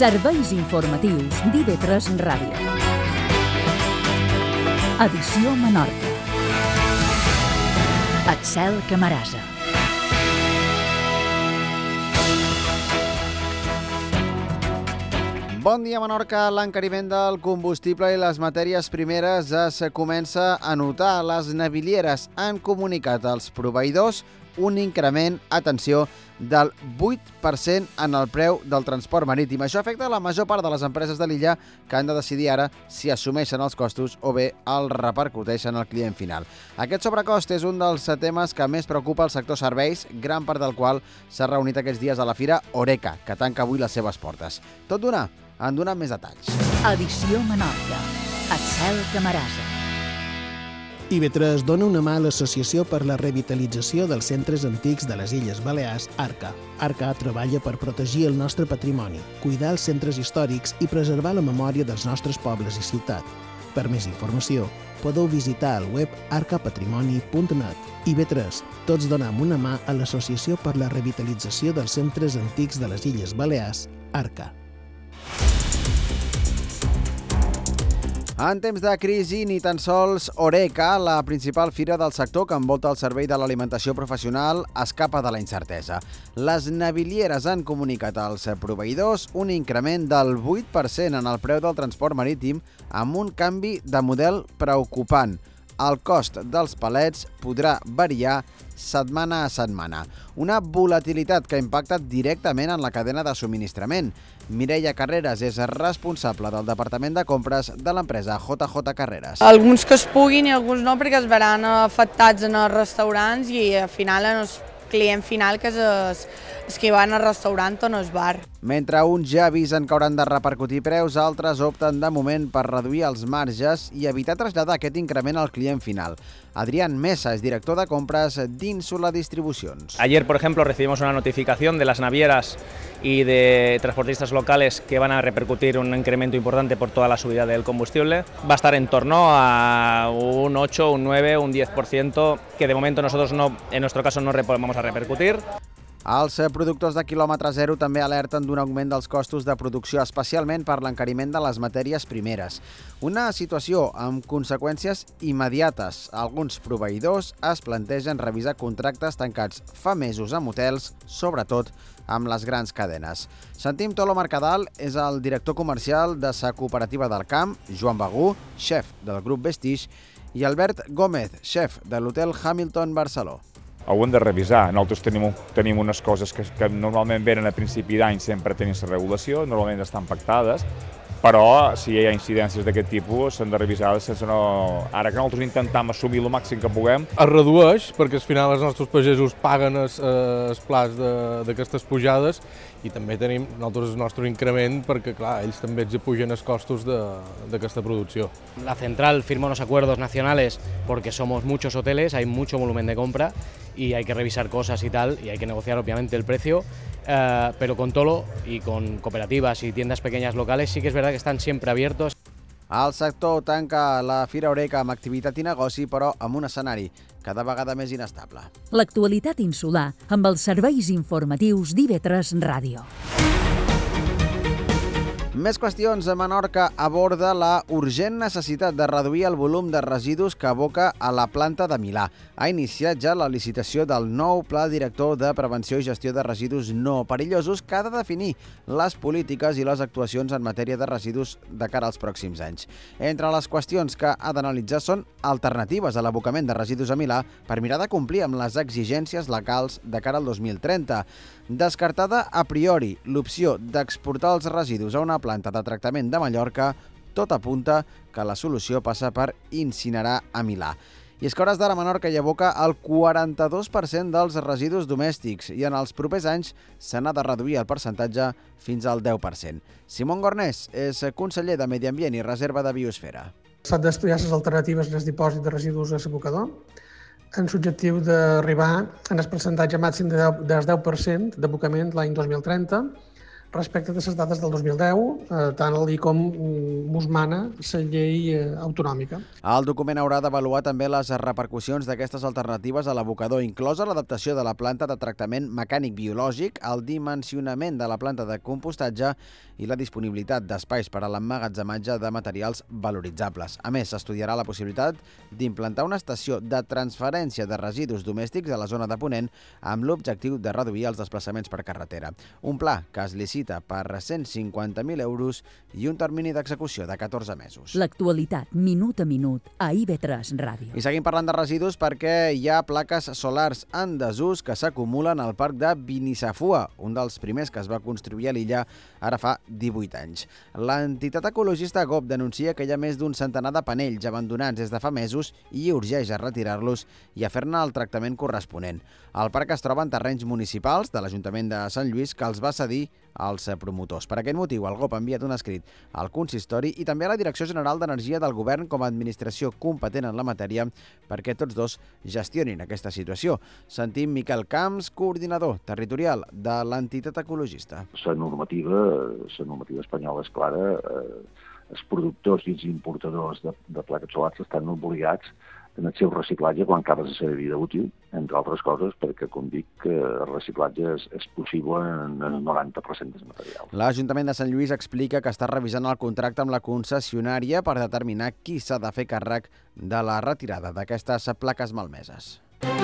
Serveis informatius d'IV3 Ràdio. Edició Menorca. Axel Camarasa. Bon dia, Menorca. L'encariment del combustible i les matèries primeres es comença a notar. Les navilieres han comunicat als proveïdors un increment, atenció, del 8% en el preu del transport marítim. Això afecta la major part de les empreses de l'illa que han de decidir ara si assumeixen els costos o bé els repercuteixen al client final. Aquest sobrecost és un dels temes que més preocupa el sector serveis, gran part del qual s'ha reunit aquests dies a la fira Oreca, que tanca avui les seves portes. Tot d'una, en donen més detalls. Edició Menorca. Axel Camarasa. IV3 dona una mà a l'Associació per la Revitalització dels Centres Antics de les Illes Balears, ARCA. ARCA treballa per protegir el nostre patrimoni, cuidar els centres històrics i preservar la memòria dels nostres pobles i ciutat. Per més informació, podeu visitar el web arcapatrimoni.net. IV3, tots donem una mà a l'Associació per la Revitalització dels Centres Antics de les Illes Balears, ARCA. En temps de crisi, ni tan sols Oreca, la principal fira del sector que envolta el servei de l'alimentació professional, escapa de la incertesa. Les navilieres han comunicat als proveïdors un increment del 8% en el preu del transport marítim amb un canvi de model preocupant. El cost dels palets podrà variar setmana a setmana. Una volatilitat que impacta directament en la cadena de subministrament. Mireia Carreras és responsable del Departament de Compres de l'empresa JJ Carreras. Alguns que es puguin i alguns no, perquè es veran afectats en els restaurants i al final en el client final, que és els que van al restaurant o no al bar. Mentre uns ja avisen que hauran de repercutir preus, altres opten de moment per reduir els marges i evitar traslladar aquest increment al client final. Adrián Mesa es director de compras d'Ínsula Distribucions. Ayer, por ejemplo, recibimos una notificación de las navieras y de transportistas locales que van a repercutir un incremento importante por toda la subida del combustible. Va a estar en torno a un 8, un 9, un 10%, que de momento nosotros no, en nuestro caso no vamos a repercutir. Els productors de quilòmetre zero també alerten d'un augment dels costos de producció, especialment per l'encariment de les matèries primeres. Una situació amb conseqüències immediates. Alguns proveïdors es plantegen revisar contractes tancats fa mesos amb hotels, sobretot amb les grans cadenes. Sentim Tolo Mercadal, és el director comercial de sa cooperativa del camp, Joan Bagú, xef del grup Vestige, i Albert Gómez, xef de l'hotel Hamilton Barceló. Ho hem de revisar. Nosaltres tenim unes coses que normalment venen a principi d'any, sempre tenim la regulació, normalment estan pactades, però si hi ha incidències d'aquest tipus s'han de revisar sense no... Ara que nosaltres intentem assumir el màxim que puguem. Es redueix perquè al final els nostres pagesos paguen els plats d'aquestes pujades i també tenim nosaltres el nostre increment perquè, clar, ells també ens pugen els costos d'aquesta producció. La central firma unos acuerdos nacionales porque somos muchos hoteles, hay mucho volumen de compra y hay que revisar cosas y tal, y hay que negociar obviamente el precio, pero con Tolo y con cooperativas y tiendas pequeñas locales sí que es verdad que están siempre abiertos. El sector tanca la Fira Oreca amb activitat i negoci, però amb un escenari cada vegada més inestable. L'actualitat insular amb els serveis informatius d'IV3 Ràdio. Més qüestions. A Menorca aborda la urgent necessitat de reduir el volum de residus que aboca a la planta de Milà. Ha iniciat ja la licitació del nou Pla Director de Prevenció i Gestió de Residus No Perillosos que ha de definir les polítiques i les actuacions en matèria de residus de cara als pròxims anys. Entre les qüestions que ha d'analitzar són alternatives a l'abocament de residus a Milà per mirar de complir amb les exigències legals de cara al 2030. Descartada a priori l'opció d'exportar els residus a una planta de tractament de Mallorca, tot apunta que la solució passa per incinerar a Milà. I és que a hores d'ara Menorca hi aboca el 42% dels residus domèstics i en els propers anys se n'ha de reduir el percentatge fins al 10%. Simón Gornés és conseller de Medi Ambient i Reserva de Biosfera. S'han d'estudiar les alternatives en el dipòsit de residus a l'abocador amb l'objectiu d'arribar en el percentatge màxim del 10% d'abocament l'any 2030 respecte de les dades del 2010, tant el com mos mana la llei autonòmica. El document haurà d'avaluar també les repercussions d'aquestes alternatives a l'abocador, inclosa l'adaptació de la planta de tractament mecànic biològic, el dimensionament de la planta de compostatge i la disponibilitat d'espais per a l'emmagatzematge de materials valoritzables. A més, s'estudiarà la possibilitat d'implantar una estació de transferència de residus domèstics a la zona de Ponent amb l'objectiu de reduir els desplaçaments per carretera. Un pla que es licita per 150.000 euros i un termini d'execució de 14 mesos. L'actualitat, minut a minut, a IB3 Ràdio. I seguim parlant de residus perquè hi ha plaques solars en desús que s'acumulen al parc de Binisafua, un dels primers que es va construir a l'illa ara fa 18 anys. L'entitat ecologista GOP denuncia que hi ha més d'un centenar de panells abandonats des de fa mesos i urgeix a retirar-los i a fer-ne el tractament corresponent. El parc es troba en terrenys municipals de l'Ajuntament de Sant Lluís que els va cedir als promotors. Per aquest motiu, el GOP ha enviat un escrit al consistori i també a la Direcció General d'Energia del Govern com a administració competent en la matèria perquè tots dos gestionin aquesta situació. Sentim Miquel Camps, coordinador territorial de l'entitat ecologista. La normativa espanyola és clara. Els productors i els importadors de plaques solars estan obligats en el seu reciclatge quan acaba la seva vida útil, entre altres coses, perquè, com dic, el reciclatge és possible en el 90% dels materials. L'Ajuntament de Sant Lluís explica que està revisant el contracte amb la concessionària per determinar qui s'ha de fer càrrec de la retirada d'aquestes plaques malmeses.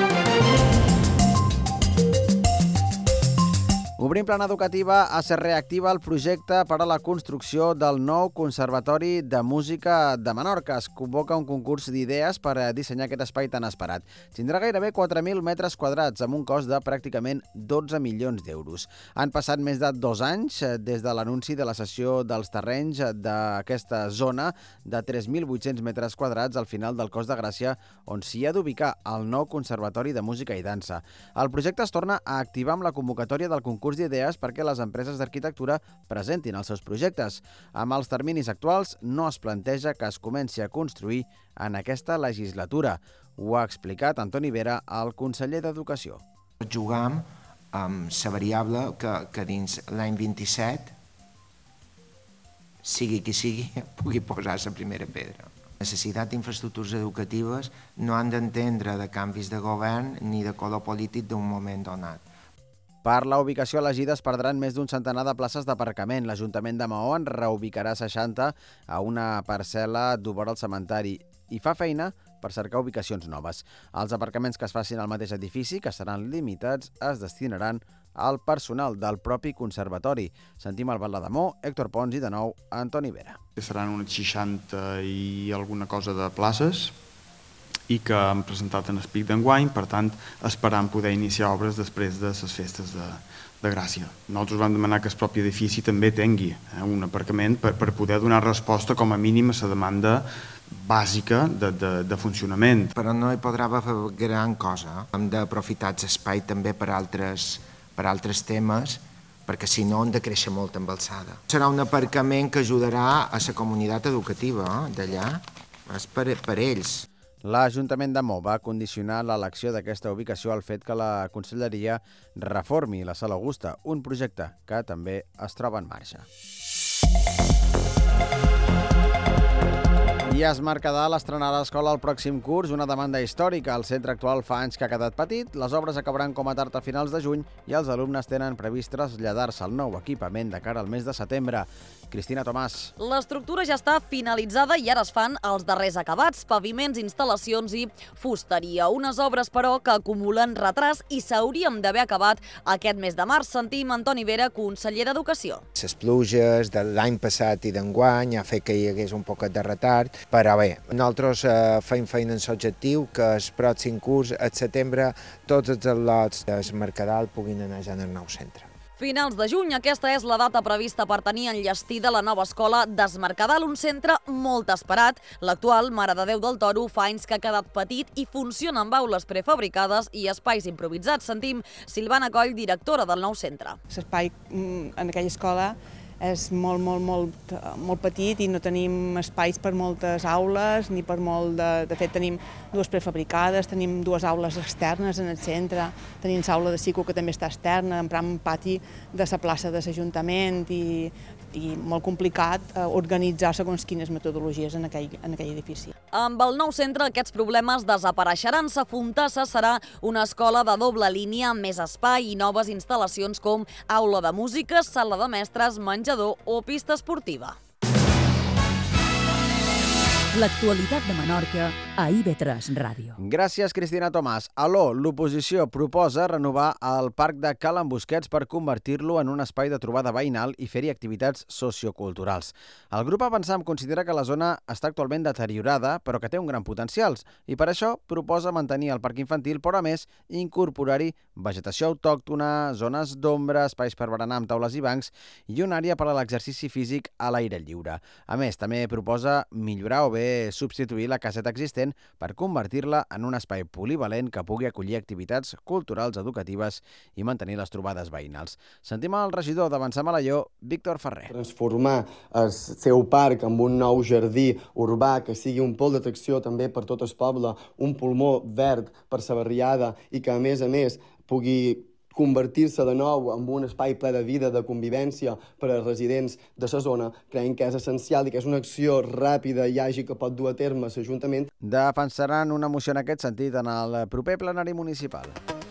Obrim plana educativa, es reactiva el projecte per a la construcció del nou Conservatori de Música de Menorca. Es convoca un concurs d'idees per a dissenyar aquest espai tan esperat. Tindrà gairebé 4.000 metres quadrats amb un cost de pràcticament 12 milions d'euros. Han passat més de 2 anys des de l'anunci de la cessió dels terrenys d'aquesta zona de 3.800 metres quadrats al final del Cos de Gràcia, on s'hi ha d'ubicar el nou Conservatori de Música i Dansa. El projecte es torna a activar amb la convocatòria del concurs d'idees perquè les empreses d'arquitectura presentin els seus projectes. Amb els terminis actuals no es planteja que es comenci a construir en aquesta legislatura. Ho ha explicat Antoni Vera, el conseller d'Educació. Juguem amb la variable que dins l'any 27, sigui qui sigui, pugui posar la primera pedra. La necessitat d'infraestructures educatives no han d'entendre de canvis de govern ni de color polític d'un moment donat. Per la ubicació elegida es perdran més d'un centenar de places d'aparcament. L'Ajuntament de Maó en reubicarà 60 a una parcel·la d'Obor al cementeri i fa feina per cercar ubicacions noves. Els aparcaments que es facin al mateix edifici, que seran limitats, es destinaran al personal del propi conservatori. Sentim el batlle de Maó, Héctor Pons i de nou Antoni Vera. Seran unes 60 i alguna cosa de places i que han presentat en el pic d'enguany, per tant, esperant poder iniciar obres després de les festes de Gràcia. Nosaltres vam demanar que el propi edifici també tingui un aparcament per poder donar resposta com a mínim a la demanda bàsica de funcionament. Però no hi podrà haver gran cosa. Hem d'aprofitar l'espai també per altres temes, perquè si no hem de créixer molt amb alçada. Serà un aparcament que ajudarà a la comunitat educativa d'allà, és per ells. L'Ajuntament de Maó va condicionar l'elecció d'aquesta ubicació al fet que la Conselleria reformi la Sala Augusta, un projecte que també es troba en marxa. I Es Mercadal estrenarà l'escola el pròxim curs, una demanda històrica. El centre actual fa anys que ha quedat petit, les obres acabaran com a tard a finals de juny i els alumnes tenen previst traslladar-se al nou equipament de cara al mes de setembre. Cristina Tomàs. L'estructura ja està finalitzada i ara es fan els darrers acabats, paviments, instal·lacions i fusteria. Unes obres, però, que acumulen retras i s'hauríem d'haver acabat aquest mes de març. Sentim Antoni Vera, conseller d'Educació. Les pluges de l'any passat i d'enguany ha fet que hi hagués un poquet de retard, però bé, nosaltres fem feina en l'objectiu que el pròxim curs, al setembre, tots els lots del Mercadal puguin anar ja en el nou centre. Finals de juny, aquesta és la data prevista per tenir enllestida la nova escola d'Es Mercadal, un centre molt esperat. L'actual Mare de Déu del Toro fa anys que ha quedat petit i funciona amb aules prefabricades i espais improvisats. Sentim Silvana Coll, directora del nou centre. L'espai en aquella escola és molt petit i no tenim espais per moltes aules ni per molt de fet tenim 2 prefabricades, tenim 2 aules externes en el centre, tenim l'aula de psico que també està externa, emprant un pati de la plaça de l'Ajuntament i molt complicat organitzar segons quines metodologies en aquell edifici. Amb el nou centre aquests problemes desapareixeran. Sa Fontassa serà una escola de doble línia amb més espai i noves instal·lacions com aula de música, sala de mestres, menjador o pista esportiva. L'actualitat de Menorca a IB3 Ràdio. Gràcies, Cristina Tomàs. Aló, l'oposició proposa renovar el parc de Ca l'Embusquets per convertir-lo en un espai de trobada veïnal i fer-hi activitats socioculturals. El grup Avançam considera que la zona està actualment deteriorada, però que té un gran potencial, i per això proposa mantenir el parc infantil, però a més incorporar-hi vegetació autòctona, zones d'ombra, espais per berenar amb taules i bancs i una àrea per a l'exercici físic a l'aire lliure. A més, també proposa millorar o bé substituir la caseta existent per convertir-la en un espai polivalent que pugui acollir activitats culturals, educatives i mantenir les trobades veïnals. Sentim el regidor d'Avançam Alaior, Víctor Ferrer. Transformar el seu parc en un nou jardí urbà que sigui un pol d'atracció també per tot el poble, un pulmó verd per la barriada i que a més pugui convertir-se de nou en un espai ple de vida, de convivència per als residents de la zona, creiem que és essencial i que és una acció ràpida i àgil que pot dur a terme l'Ajuntament. Defensaran una moció en aquest sentit en el proper plenari municipal.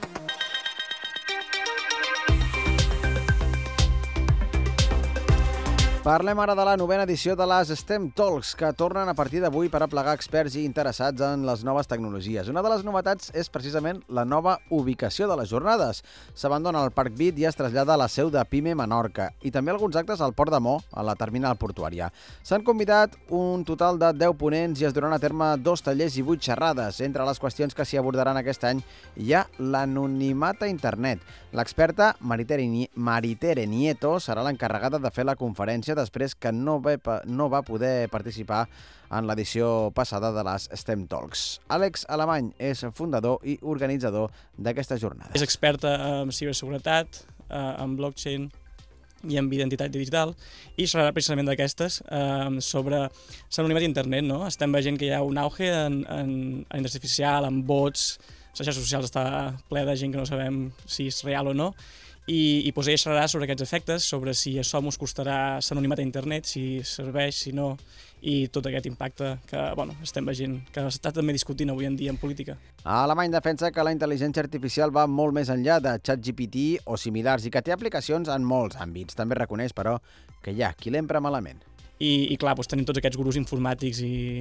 Parlem ara de la 9a edició de les STEM Talks, que tornen a partir d'avui per aplegar experts i interessats en les noves tecnologies. Una de les novetats és precisament la nova ubicació de les jornades. S'abandona el Parc Bit i es trasllada a la seu de PIME Menorca, i també alguns actes al Port de Mo, a la terminal portuària. S'han convidat un total de 10 ponents i es duran a terme 2 tallers i 8 xerrades. Entre les qüestions que s'hi abordaran aquest any hi ha l'anonimat a internet. L'experta Maritere Nieto serà l'encarregada de fer la conferència després que no va poder participar en l'edició passada de les STEM Talks. Àlex Alemany és fundador i organitzador d'aquesta jornada. És experta en ciberseguretat, en blockchain i en identitat digital, i serà precisament d'aquestes sobre l'anonimat d'internet. Estem veient que hi ha un auge en intel·ligència artificial, en bots, les xarxes socials està ple de gent que no sabem si és real o no, i ella xerrarà sobre aquests efectes, sobre si això ens costarà l'anonimat a internet, si serveix, si no, i tot aquest impacte que estem veient, que s'està també discutint avui en dia en política. Alemany defensa que la intel·ligència artificial va molt més enllà de ChatGPT o similars i que té aplicacions en molts àmbits. També reconeix, però, que hi ha qui l'empra malament. I clar, tenim tots aquests gurus informàtics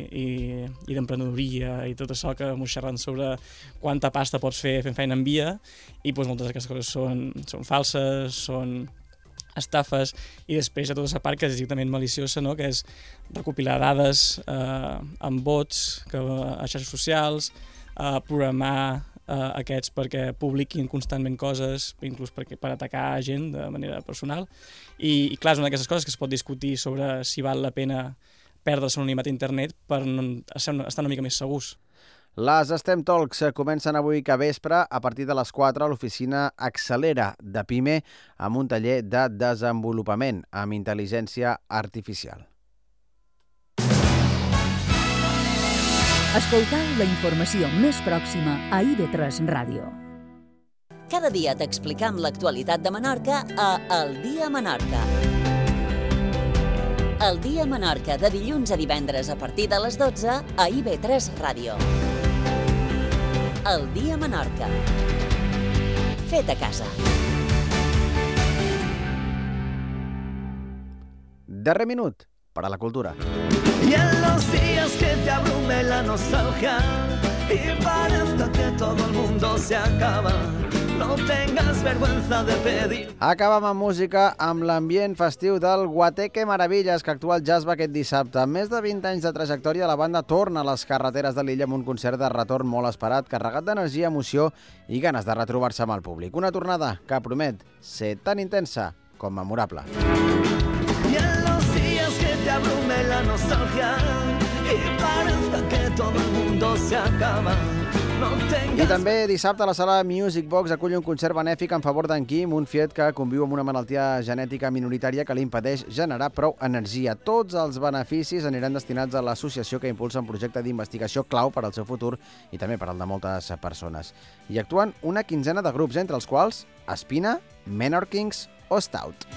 i d'emprenedoria i tot això que ens xerren sobre quanta pasta pots fer fent feina en via, i moltes d'aquestes coses són falses, són estafes, i després hi ha tota aquesta part que és directament maliciosa, que és recopilar dades amb bots, a xarxes socials, programar aquests perquè publiquin constantment coses, inclús per atacar gent de manera personal. I clar, és una d'aquestes coses que es pot discutir sobre si val la pena perdre l'anonimat a internet per estar una mica més segurs. Les STEM Talks comencen avui que vespre a partir de les 4 a l'oficina Accelera de PIME amb un taller de desenvolupament amb intel·ligència artificial. Escoltau la informació més pròxima a IB3 Ràdio. Cada dia t'explicam l'actualitat de Menorca a El Dia Menorca. El Dia Menorca, de dilluns a divendres a partir de les 12 a IB3 Ràdio. El Dia Menorca. Fet a casa. Darrer minut per a la cultura. Y en los días que te abrume la nostalgia y parezca que todo el mundo se acaba, no tengas vergüenza de pedir. Acabem amb música amb l'ambient festiu del Guateque Maravillas, que actua al Jazzba aquest dissabte. Amb més de 20 anys de trajectòria, la banda torna a les carreteres de l'illa amb un concert de retorn molt esperat, carregat d'energia, emoció i ganes de retrobar-se amb el públic. Una tornada que promet ser tan intensa com memorable. Y en los días que te abrume la nostalgia y parezca que todo el mundo se acaba, no I tengas... també dissabte a la sala Music Box acull un concert benèfic en favor d'en Quim, un fiet que conviu amb una malaltia genètica minoritària que li impedeix generar prou energia. Tots els beneficis aniran destinats a l'associació que impulsa un projecte d'investigació clau per al seu futur i també per al de moltes persones. Hi actuen una quinzena de grups, entre els quals Espina, Menorkings o Stout.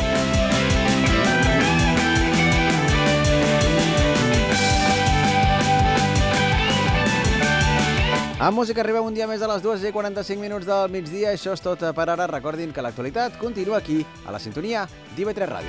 A música arribem un dia més a les 2:45 del migdia. Això és tot per ara. Recordin que l'actualitat continua aquí, a la sintonia d'IV3 Ràdio.